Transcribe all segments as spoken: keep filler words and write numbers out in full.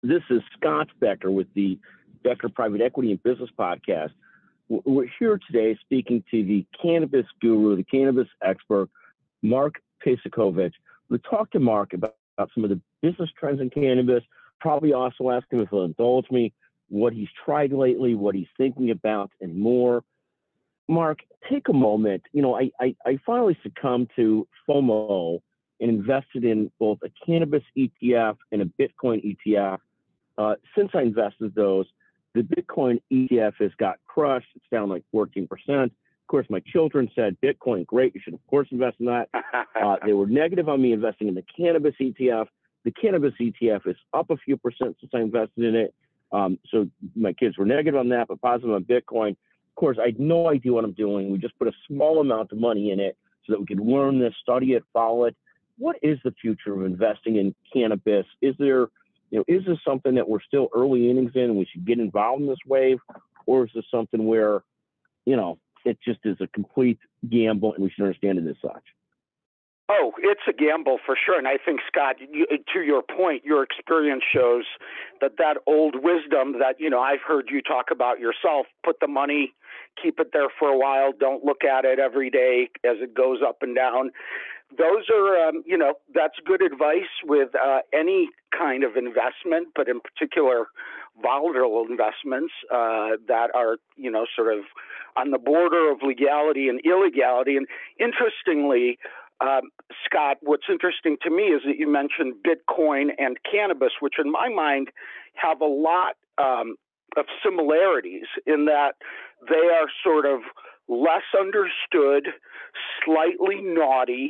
This is Scott Becker with the Becker Private Equity and Business Podcast. We're here today speaking to the cannabis guru, the cannabis expert, Mark Pasakovich. We talked to Mark about, about some of the business trends in cannabis, probably also ask him if he'll indulge me, what he's tried lately, what he's thinking about, and more. Mark, take a moment. You know, I, I, I finally succumbed to FOMO and invested in both a cannabis E T F and a Bitcoin E T F. Uh, since I invested those, the Bitcoin E T F has got crushed. It's down like fourteen percent. Of course, my children said, Bitcoin, great. You should, of course, invest in that. Uh, they were negative on me investing in the cannabis E T F. The cannabis E T F is up a few percent since I invested in it. Um, so my kids were negative on that, but positive on Bitcoin. Of course, I had no idea what I'm doing. We just put a small amount of money in it so that we could learn this, study it, follow it. What is the future of investing in cannabis? Is there You know, is this something that we're still early innings in and we should get involved in this wave? Or is this something where, you know, it just is a complete gamble and we should understand it as such? Oh, it's a gamble for sure. And I think, Scott, you, to your point, your experience shows that that old wisdom that, you know, I've heard you talk about yourself, put the money, keep it there for a while, don't look at it every day as it goes up and down. Those are, um, you know, that's good advice with uh, any kind of investment, but in particular, volatile investments uh, that are, you know, sort of on the border of legality and illegality. And interestingly, um, Scott, what's interesting to me is that you mentioned Bitcoin and cannabis, which in my mind have a lot um, of similarities in that they are sort of less understood, slightly naughty,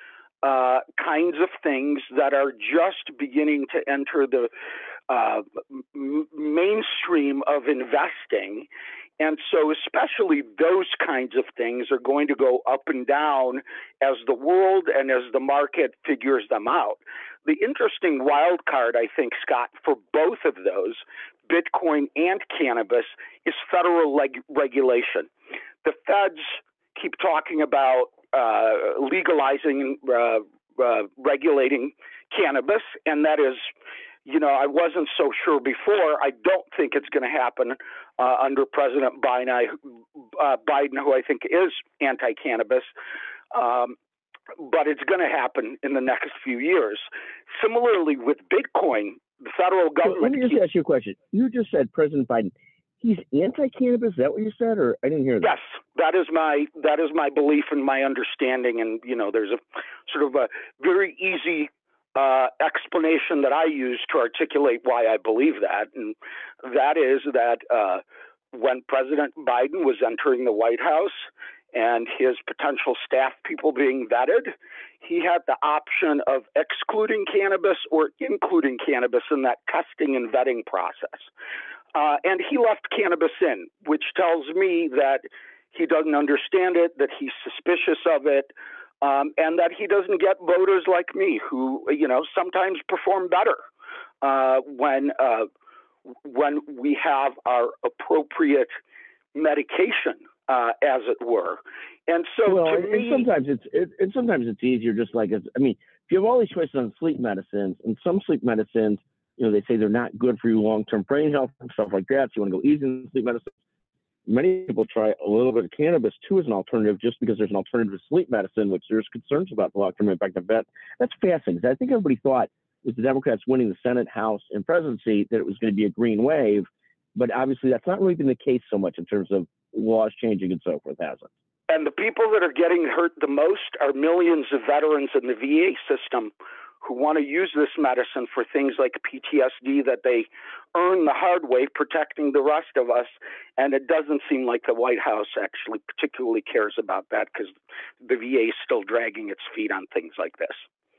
Uh, kinds of things that are just beginning to enter the uh, m- mainstream of investing. And so especially those kinds of things are going to go up and down as the world and as the market figures them out. The interesting wild card, I think, Scott, for both of those, Bitcoin and cannabis, is federal leg- regulation. The feds keep talking about Uh, legalizing, uh, uh, regulating cannabis, and that is, you know, I wasn't so sure before. I don't think it's going to happen uh, under President Biden, uh, Biden, who I think is anti-cannabis, um, but it's going to happen in the next few years. Similarly, with Bitcoin, the federal government. So let me just keeps, ask you a question. You just said President Biden. He's anti-cannabis. Is that what you said, or I didn't hear that? Yes, that is my that is my belief and my understanding. And you know, there's a sort of a very easy uh, explanation that I use to articulate why I believe that, and that is that uh, when President Biden was entering the White House and his potential staff people being vetted, he had the option of excluding cannabis or including cannabis in that testing and vetting process. Uh, and he left cannabis in, which tells me that he doesn't understand it, that he's suspicious of it, um, and that he doesn't get voters like me who, you know, sometimes perform better uh, when uh, when we have our appropriate medication, uh, as it were. And so, well, to and me, sometimes it's it, and sometimes it's easier. Just like it's, I mean, if you have all these choices on sleep medicines, and some sleep medicines, you know, they say they're not good for your long-term brain health and stuff like that. So you want to go easy on sleep medicine. Many people try a little bit of cannabis too as an alternative, just because there's an alternative to sleep medicine, which there's concerns about the long-term impact of that. That's fascinating. I think everybody thought with the Democrats winning the Senate, House, and presidency that it was going to be a green wave, but obviously that's not really been the case so much in terms of laws changing and so forth, hasn't. And the people that are getting hurt the most are millions of veterans in the V A system who want to use this medicine for things like P T S D that they earn the hard way, protecting the rest of us. And it doesn't seem like the White House actually particularly cares about that because the V A is still dragging its feet on things like this.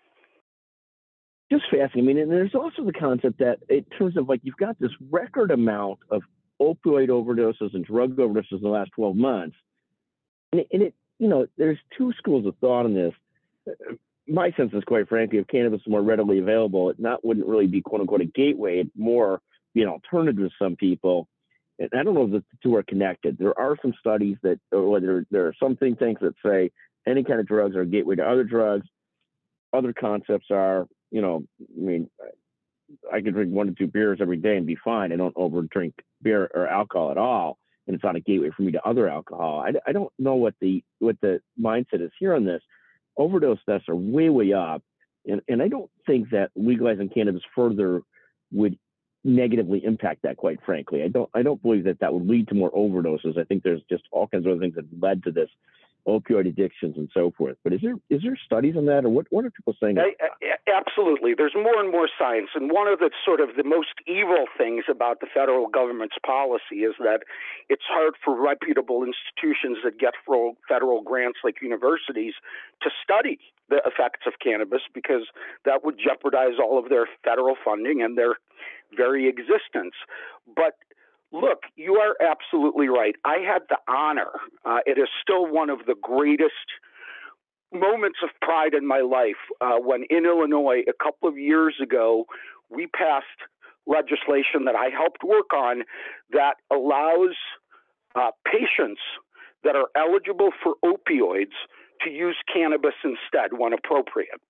Just fascinating. I mean, and there's also the concept that in terms of like, you've got this record amount of opioid overdoses and drug overdoses in the last twelve months. And it, and it you know, there's two schools of thought on this. My sense is, quite frankly, if cannabis is more readily available, it not wouldn't really be quote unquote a gateway, it more be an alternative to some people. And I don't know if the two are connected. There are some studies that, or there, there are some think tanks that say any kind of drugs are a gateway to other drugs. Other concepts are, you know, I mean, I can drink one to two beers every day and be fine. I don't over drink beer or alcohol at all, and it's not a gateway for me to other alcohol. I, I don't know what the what the mindset is here on this. Overdose deaths are way way up, and and I don't think that legalizing cannabis further would negatively impact that. Quite frankly, I don't I don't believe that that would lead to more overdoses. I think there's just all kinds of other things that led to this, opioid addictions and so forth. But is there is there studies on that, or what what are people saying? I, I, absolutely, there's more and more science, and one of the sort of the most evil things about the federal government's policy is that it's hard for reputable institutions that get federal grants like universities to study the effects of cannabis, because that would jeopardize all of their federal funding and their very existence. But look, you are absolutely right. I had the honor. Uh, it is still one of the greatest moments of pride in my life uh, when in Illinois a couple of years ago, we passed legislation that I helped work on that allows uh, patients that are eligible for opioids to use cannabis instead when appropriate.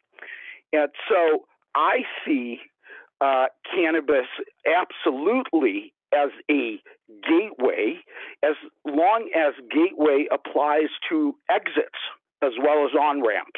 And so I see uh, cannabis absolutely as a gateway, as long as gateway applies to exits as well as on-ramps.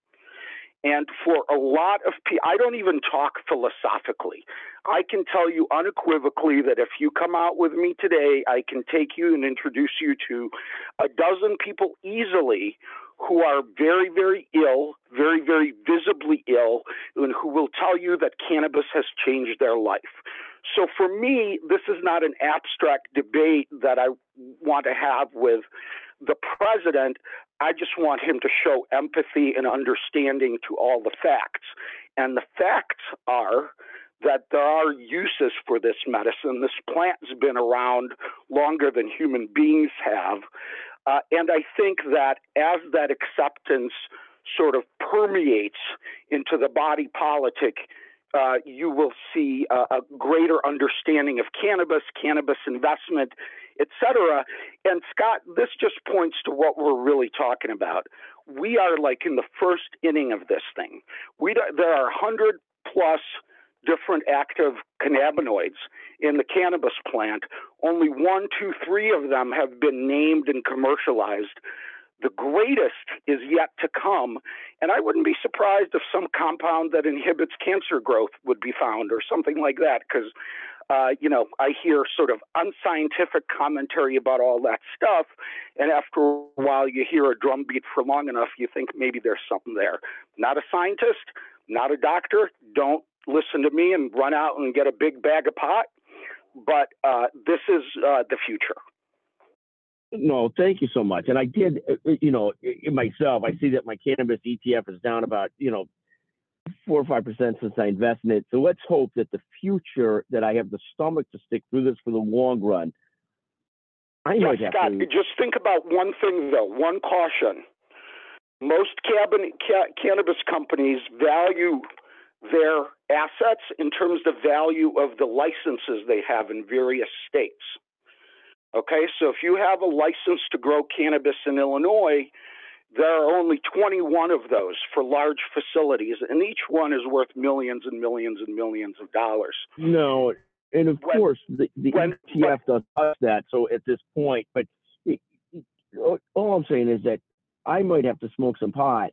And for a lot of people, I don't even talk philosophically. I can tell you unequivocally that if you come out with me today, I can take you and introduce you to a dozen people easily who are very, very ill, very, very visibly ill, and who will tell you that cannabis has changed their life. So for me, this is not an abstract debate that I want to have with the president. I just want him to show empathy and understanding to all the facts. And the facts are that there are uses for this medicine. This plant's been around longer than human beings have. Uh, and I think that as that acceptance sort of permeates into the body politic, uh, you will see a, a greater understanding of cannabis, cannabis investment, et cetera. And Scott, this just points to what we're really talking about. We are like in the first inning of this thing. We there are one hundred plus different active cannabinoids in the cannabis plant. Only one, two, three of them have been named and commercialized. The greatest is yet to come, and I wouldn't be surprised if some compound that inhibits cancer growth would be found or something like that, because, uh, you know, I hear sort of unscientific commentary about all that stuff, and after a while you hear a drum beat for long enough, you think maybe there's something there. Not a scientist, not a doctor, don't listen to me and run out and get a big bag of pot, but uh, this is uh, the future. No, thank you so much. And I did, you know, myself, I see that my cannabis E T F is down about, you know, four or five percent since I invest in it. So let's hope that the future, that I have the stomach to stick through this for the long run. I yes, might have Scott, to... just think about one thing, though, one caution. Most cabin, ca- cannabis companies value their assets in terms of the value of the licenses they have in various states. Okay, so if you have a license to grow cannabis in Illinois, there are only twenty-one of those for large facilities, and each one is worth millions and millions and millions of dollars. No, and of when, course, the, the when, E T F does that, so at this point, but it, it, all I'm saying is that I might have to smoke some pot.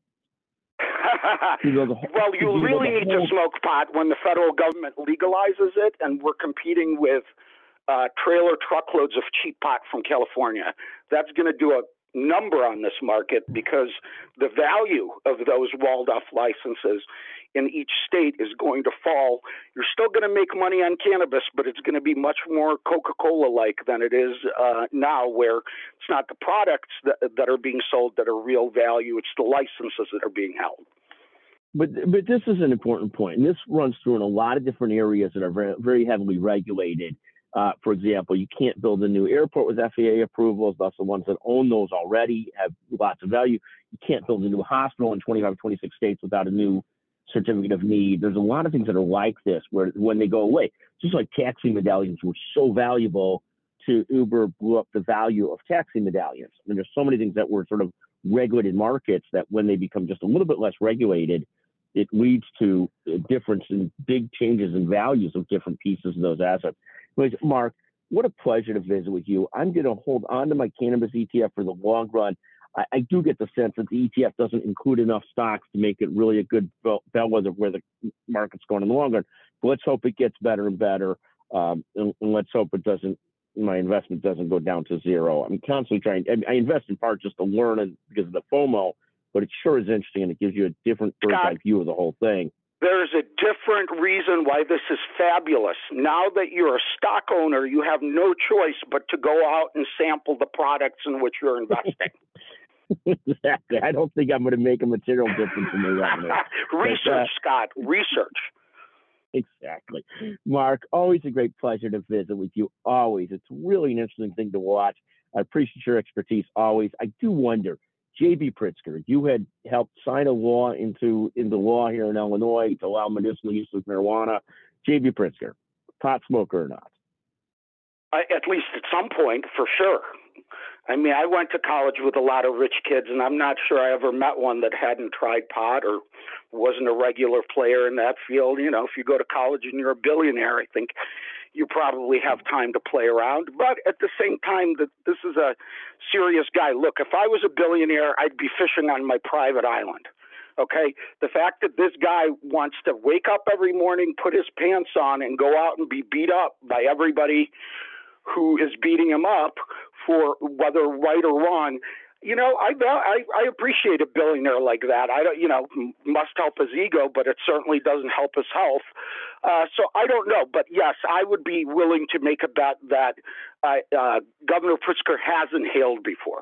you know, the, well, you really need whole... to smoke pot when the federal government legalizes it, and we're competing with Uh, trailer truckloads of cheap pot from California. That's going to do a number on this market, because the value of those walled-off licenses in each state is going to fall. You're still going to make money on cannabis, but it's going to be much more Coca-Cola-like than it is uh, now, where it's not the products that, that are being sold that are real value, it's the licenses that are being held. But but this is an important point, and this runs through in a lot of different areas that are very, very heavily regulated. Uh, for example, you can't build a new airport with F A A approvals. Thus, the ones that own those already have lots of value. You can't build a new hospital in twenty-five, twenty-six states without a new certificate of need. There's a lot of things that are like this, where when they go away, just like taxi medallions were so valuable to Uber, blew up the value of taxi medallions. I mean, there's so many things that were sort of regulated markets that when they become just a little bit less regulated, it leads to a difference in big changes in values of different pieces of those assets. Anyways, Mark, what a pleasure to visit with you. I'm going to hold on to my cannabis E T F for the long run. I, I do get the sense that the E T F doesn't include enough stocks to make it really a good bellwether where the market's going in the long run. But let's hope it gets better and better. Um, and, and let's hope it doesn't, my investment doesn't go down to zero. I'm constantly trying, I, I invest in part just to learn and because of the FOMO, but it sure is interesting and it gives you a different bird's eye view of the whole thing. There's a different reason why this is fabulous. Now that you're a stock owner, you have no choice but to go out and sample the products in which you're investing. Exactly. I don't think I'm going to make a material difference in the revenue. Research, but, uh, Scott, research. Exactly. Mark, always a great pleasure to visit with you. Always. It's really an interesting thing to watch. I appreciate your expertise always. I do wonder, J B Pritzker, you had helped sign a law into into law here in Illinois to allow medicinal use of marijuana. J B Pritzker, pot smoker or not? Uh, at least at some point, for sure. I mean, I went to college with a lot of rich kids, and I'm not sure I ever met one that hadn't tried pot or wasn't a regular player in that field. You know, if you go to college and you're a billionaire, I think you probably have time to play around. But at the same time, that this is a serious guy. Look, if I was a billionaire, I'd be fishing on my private island. Okay, the fact that this guy wants to wake up every morning, put his pants on, and go out and be beat up by everybody who is beating him up for whether right or wrong, you know, I, I I appreciate a billionaire like that. I don't, you know, must help his ego, but it certainly doesn't help his health. Uh, so I don't know, but yes, I would be willing to make a bet that uh, uh, Governor Pritzker has inhaled before.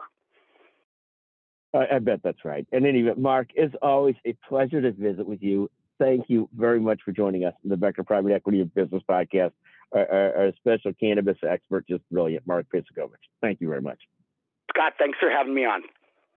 I, I bet that's right. And anyway, Mark, as always, a pleasure to visit with you. Thank you very much for joining us in the Becker Private Equity and Business Podcast. Our, our, our special cannabis expert, just brilliant, Mark Pisikovic. Thank you very much. Scott, thanks for having me on.